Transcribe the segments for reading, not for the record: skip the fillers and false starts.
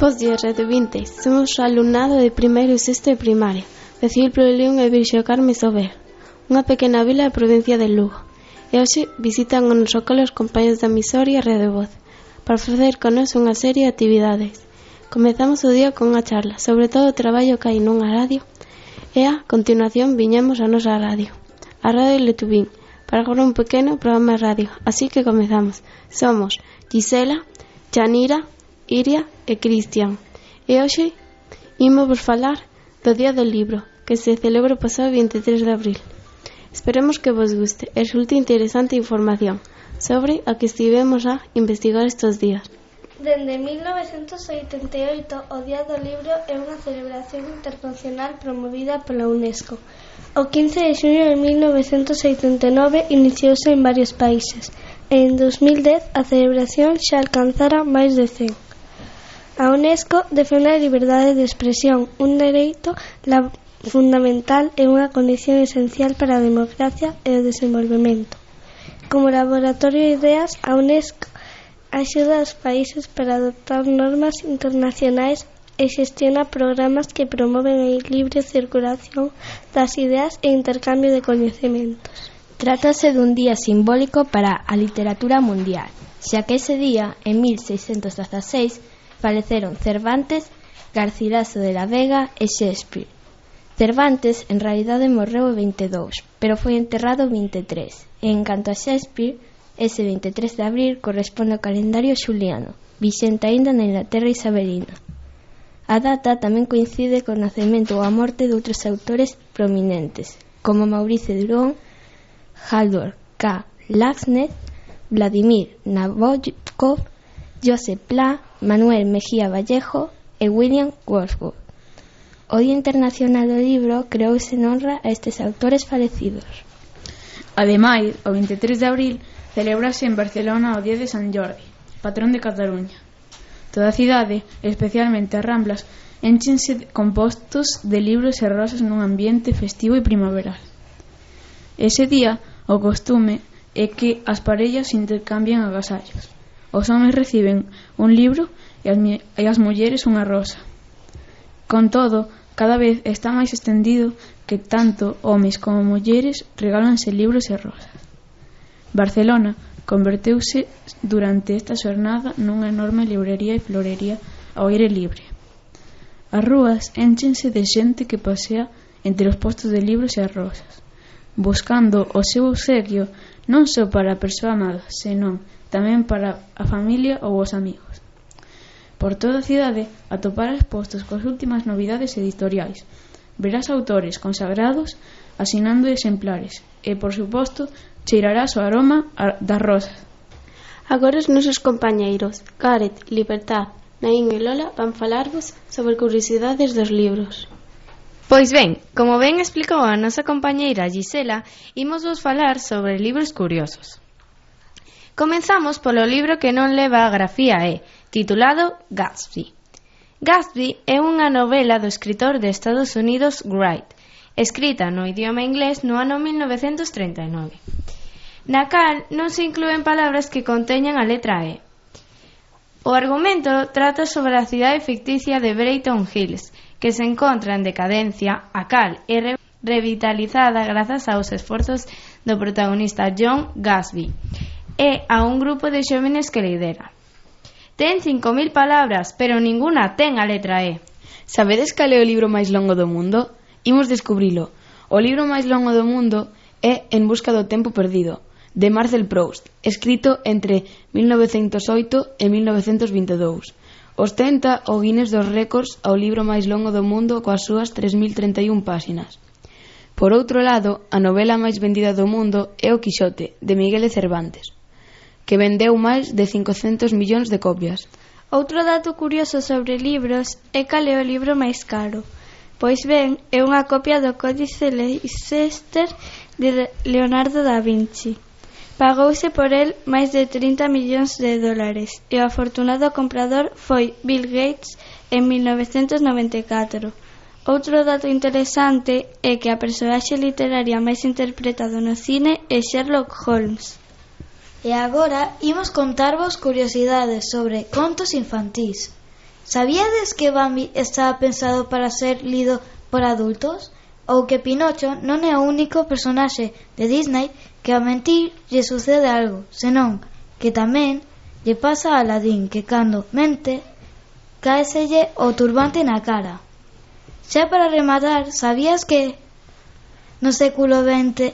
Bos días, Radio 20. Somos o alumnado de primeiro e sexto de primaria do Ciclo de León e Virxo Carme Sober, unha pequena vila da provincia de Lugo. E hoxe visitan o noso cole os compañeros da emisora e Radio Voz para facer con nós unha serie de actividades. Comezamos o día con unha charla sobre todo o traballo que hai nunha radio e a continuación viñamos a nosa radio, a Radio Letubín, para gravar un pequeno programa de radio. Así que comezamos. Somos Gisela, Chanira, Iria e Cristian. E hoxe imos vos falar do Día do Libro, que se celebra o pasado 23 de abril. Esperemos que vos guste e resulte interesante información sobre a que estivemos a investigar estes días. Dende 1988, o Día do Libro é unha celebración internacional promovida pola UNESCO. O 15 de xuño de 1989 iniciouse en varios países e en 2010 a celebración xa alcanzara máis de 100. A UNESCO defende a liberdade de expresión, un dereito fundamental e unha condición esencial para a democracia e o desenvolvemento. Como laboratorio de ideas, a UNESCO axuda aos países para adoptar normas internacionais e xestiona programas que promoven a libre circulación das ideas e intercambio de coñecementos. Trátase dun día simbólico para a literatura mundial, xa que ese día, en 1616, faleceron Cervantes, Garcilaso de la Vega e Shakespeare. Cervantes, en realidade, morreu o 22, pero foi enterrado o 23. E en canto a Shakespeare, ese 23 de abril corresponde ao calendario xuliano, vixente aínda na Inglaterra isabelina. A data tamén coincide co nacemento ou a morte de outros autores prominentes, como Maurice Durón, Haldor K. Laxness, Vladimir Nabokov, Josep Pla, Manuel Mejía Vallejo e William Wordsworth. O Día Internacional do Libro creouse en honra a estes autores falecidos. Ademais, o 23 de abril celebrase en Barcelona o Día de San Jordi, patrón de Cataluña. Toda a cidade, especialmente as Ramblas, énchense compostos de libros e rosas nun ambiente festivo e primaveral. Ese día, o costume é que as parellas intercambien agasallos. Os homes reciben un libro e as mulleres unha rosa. Con todo, cada vez está máis extendido que tanto homes como mulleres regálanse libros e rosas. Barcelona converteuse durante esta xornada nunha enorme librería e florería ao aire libre. As rúas énchense de xente que pasea entre os postos de libros e as rosas, buscando o seu obsequio non só para a persoa amada, senón tamén para a familia ou os amigos. Por toda a cidade atoparás postos coas últimas novidades editoriais. Verás autores consagrados asinando exemplares e, por suposto, cheirarás o aroma das rosas. Agora os nosos compañeiros Gareth, Libertad, Naín e Lola van falarvos sobre curiosidades dos libros. Pois ben, como ben explicou a nosa compañeira Gisela, imos vos falar sobre libros curiosos. Comenzamos polo libro que non leva a grafía E, titulado Gatsby. Gatsby é unha novela do escritor de Estados Unidos Wright, escrita no idioma inglés no ano 1939. Na cal non se inclúen palabras que conteñan a letra E. O argumento trata sobre a cidade ficticia de Brighton Hills, que se encontra en decadencia, a cal é revitalizada grazas aos esforzos do protagonista John Gatsby e a un grupo de xóvenes que lidera. Ten 5.000 palabras, pero ninguna ten a letra E. Sabedes cal é o libro máis longo do mundo? Imos descubrilo. O libro máis longo do mundo é En busca do tempo perdido, de Marcel Proust, escrito entre 1908 e 1922. Ostenta o Guinness dos récords ao libro máis longo do mundo coas súas 3.031 páxinas. Por outro lado, a novela máis vendida do mundo é O Quixote, de Miguel de Cervantes, que vendeu máis de 500 millóns de copias. Outro dato curioso sobre libros é cal é o libro máis caro. Pois ben, é unha copia do Códice Leicester de Leonardo da Vinci. Pagouse por el máis de 30 millóns de dólares e o afortunado comprador foi Bill Gates en 1994. Outro dato interesante é que a personaxe literaria máis interpretada no cine é Sherlock Holmes. E agora imos contarvos curiosidades sobre contos infantís. Sabíades que Bambi estaba pensado para ser lido por adultos? Ou que Pinocho non é o único personaxe de Disney que ao mentir lle sucede algo, senón que tamén lle pasa a Aladín, que cando mente caéselle o turbante na cara. Xa para rematar, sabías que no século XX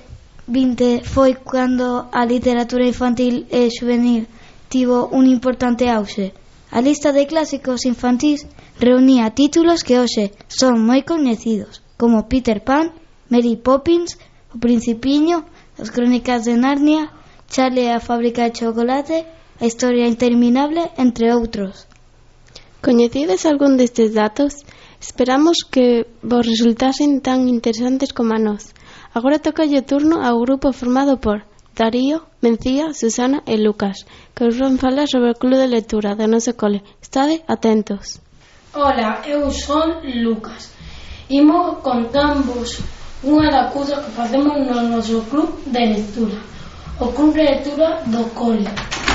foi cando a literatura infantil e juvenil tivo un importante auxe? A lista de clásicos infantís reunía títulos que hoxe son moi coñecidos, como Peter Pan, Mary Poppins, O Principiño, As Crónicas de Narnia, Charlie e a Fábrica de Chocolate, A Historia Interminable, entre outros. Coñecides algún destes datos? Esperamos que vos resultasen tan interesantes como a nós. Agora tocalle o turno ao grupo formado por Darío, Mencía, Susana e Lucas, que os van falar sobre o club de lectura do noso cole. Estade atentos. Ola, eu son Lucas. Imos contarvos unha da cousa que facemos no noso club de lectura. O club de lectura do cole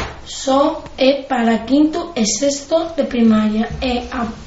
só é para quinto e sexto de primaria e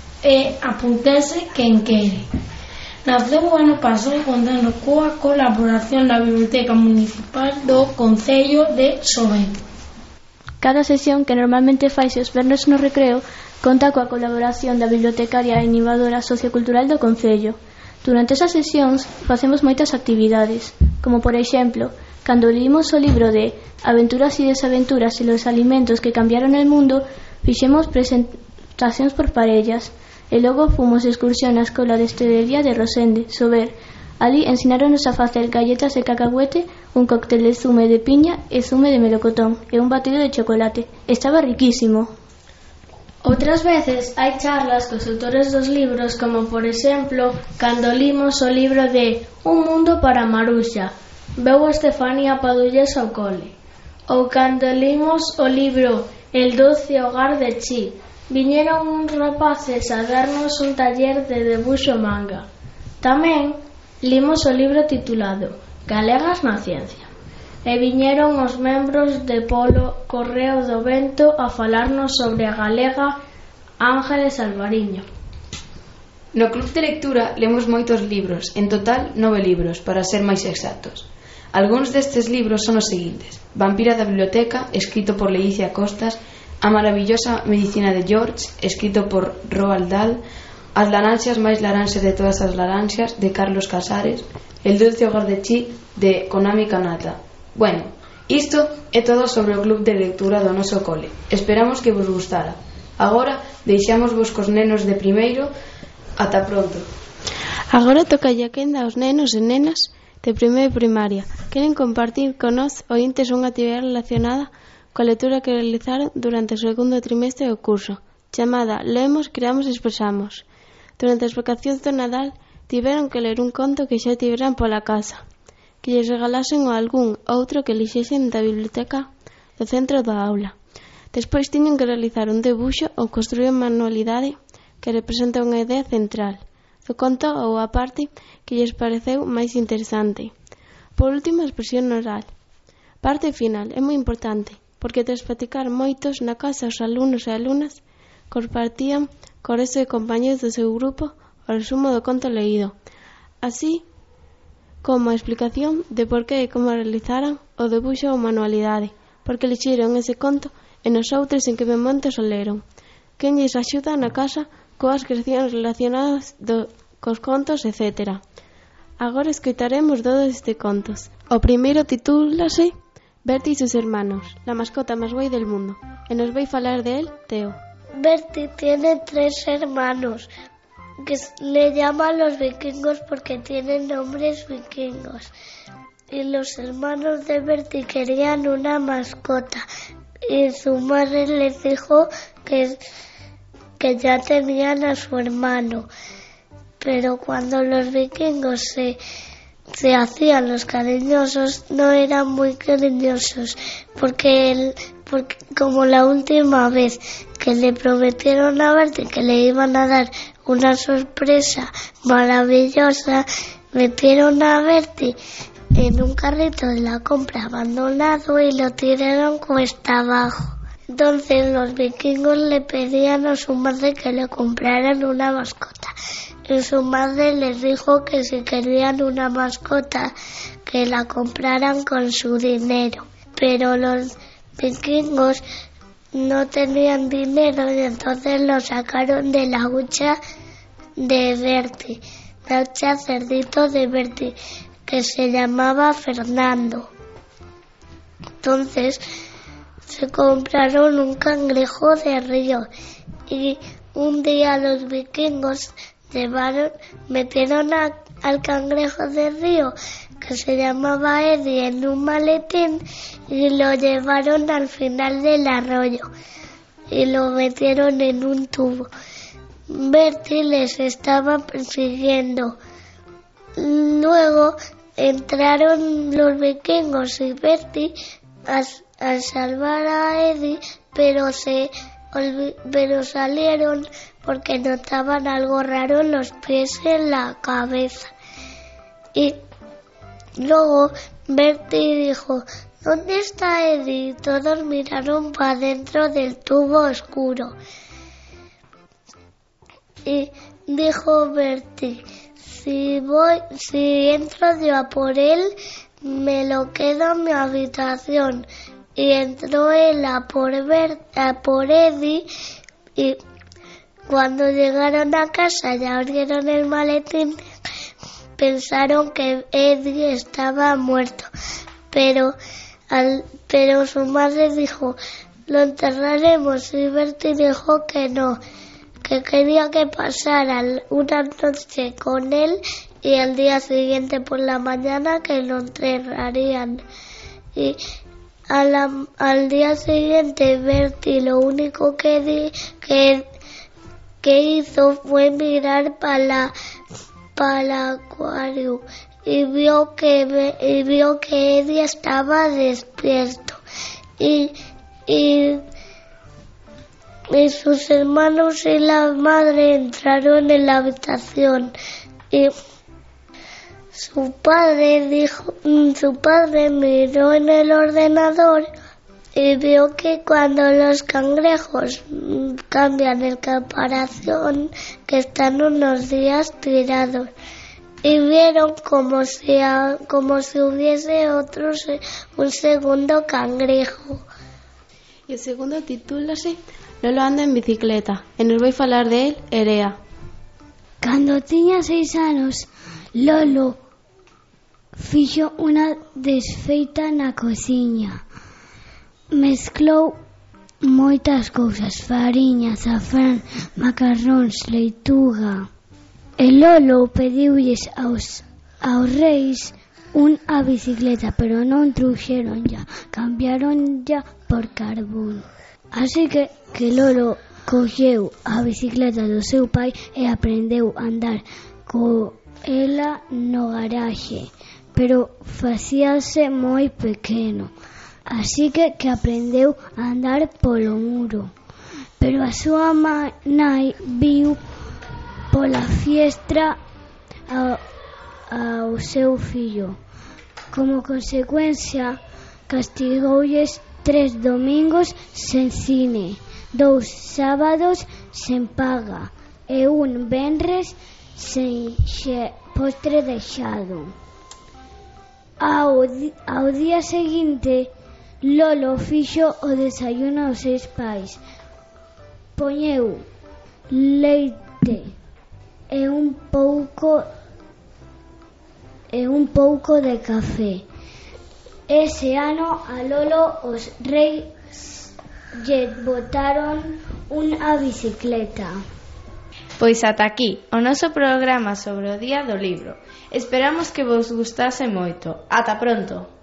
apuntense quen quere. Naceu o ano pasado contando coa colaboración da Biblioteca Municipal do Concello de Sovén. Cada sesión, que normalmente faise os venres no recreo, conta coa colaboración da bibliotecaria e animadora sociocultural do Concello. Durante esas sesións facemos moitas actividades, como por exemplo, cando limos o libro de Aventuras y desaventuras e los alimentos que cambiaron el mundo, fixemos presentacións por parellas, e logo fomos de excursión á escola de hostelería de Rosende, Sober. Ali ensinaronos a facer galletas de cacahuete, un cóctel de zume de piña e zume de melocotón e un batido de chocolate. Estaba riquísimo. Outras veces hai charlas cos autores dos libros, como por exemplo cando limos o libro de Un mundo para Maruxa, veu Estefanía Padullés ao cole, ou cando limos o libro El doce hogar de Chi, viñeron uns rapaces a darnos un taller de debuxo manga. Tamén limos o libro titulado Galegas na ciencia, e viñeron os membros de Polo Correo do Vento a falarnos sobre a galega Ángeles Alvariño. No club de lectura lemos moitos libros, en total 9 libros, para ser máis exactos. Algúns destes libros son os seguintes: Vampira da Biblioteca, escrito por Leicia Costas; A maravillosa medicina de George, escrito por Roald Dahl; As laranxas máis laranxas de todas as laranxas, de Carlos Casares; El dulce hogar de Chi, de Konami Kanata. Bueno, isto é todo sobre o club de lectura do noso cole. Esperamos que vos gustara. Agora deixamos vos cos nenos de primeiro. Ata pronto. Agora toca a quenda aos nenos e nenas de primeiro e primaria. Queren compartir con nós ointes unha actividade relacionada coa lectura que realizaron durante o segundo trimestre do curso, chamada Lemos, Creamos e Expresamos. Durante as vacacións do Nadal tiveron que ler un conto que xa tiveran pola casa, que lles regalasen a algún outro que elixesen da biblioteca do centro da aula. Despois tiñen que realizar un debuxo ou construir unha manualidade que representa unha idea central do conto ou a parte que lles pareceu máis interesante. Por último, a expresión oral. Parte final é moi importante, porque tras practicar moitos na casa, os alumnos e alumnas compartían co resto de compañeros do seu grupo o resumo do conto leído, así como a explicación de por que e como realizaran o debuxo ou manualidade, porque lexiron ese conto e nosoutros en que momentos o leron, quen lles axuda na casa coas creacións relacionadas cos contos, etc. Agora escoitaremos todos estes contos. O primeiro titúlase Bertie y sus hermanos, la mascota más guay del mundo. Y nos va a falar de él, Teo. Bertie tiene 3 hermanos que le llaman los vikingos porque tienen nombres vikingos. Y los hermanos de Bertie querían una mascota y su madre les dijo que ya tenían a su hermano. Pero cuando los vikingos se hacían los cariñosos, no eran muy cariñosos, porque como la última vez que le prometieron a Bertie que le iban a dar una sorpresa maravillosa, metieron a Bertie en un carrito de la compra abandonado y lo tiraron cuesta abajo. Entonces los vikingos le pedían a su madre que le compraran una mascota. Y su madre les dijo que si querían una mascota, que la compraran con su dinero. Pero los vikingos no tenían dinero y entonces lo sacaron de la hucha de Berti, la hucha cerdito de Berti, que se llamaba Fernando. Entonces se compraron un cangrejo de río y un día los vikingos metieron al cangrejo de río, que se llamaba Eddie, en un maletín y lo llevaron al final del arroyo y lo metieron en un tubo. Berti les estaba persiguiendo. Luego entraron los vikingos y Berti a salvar a Eddie, pero salieron porque notaban algo raro en los pies y en la cabeza. Y luego Berti dijo: ¿dónde está Eddie? Y todos miraron para dentro del tubo oscuro. Y dijo Berti: si entro yo a por él, me lo quedo en mi habitación. Y entró él a por Eddie, y cuando llegaron a casa y abrieron el maletín, pensaron que Eddie estaba muerto, pero su madre dijo: lo enterraremos, y Berti dijo que no, que quería que pasara una noche con él y al día siguiente por la mañana que lo enterrarían. Y al día siguiente Berti lo único que hizo fue mirar para el acuario y vio que Eddie estaba despierto y sus hermanos y la madre entraron en la habitación y su padre miró en el ordenador y vio que cuando los cangrejos cambian el caparazón, que están unos días tirados, y vieron como si hubiese un segundo cangrejo. E o segundo titúlase Lolo anda en bicicleta e nos vai falar de él Erea. Cando tiña 6 anos, Lolo fixo unha desfeita na cociña. Mesclou moitas cousas: fariña, azafrán, macarróns, leituga. E Lolo pediulles aos reis unha bicicleta, pero non trouxeron ya, cambiaron ya por carbón. Así que Lolo colleu a bicicleta do seu pai e aprendeu a andar co ela no garaxe, pero facíase moi pequeno, así que aprendeu a andar polo muro. Pero a súa nai viu pola fiestra ao seu fillo. Como consecuencia, castigoulles 3 domingos sen cine, 2 sábados sen paga e un venres sen postre deixado. Ao día seguinte, Lolo fixo o desayuno aos seus pais. Poñeu leite e un pouco de café. Ese ano a Lolo os reis lle botaron unha bicicleta. Pois ata aquí o noso programa sobre o Día do Libro. Esperamos que vos gustase moito. Ata pronto.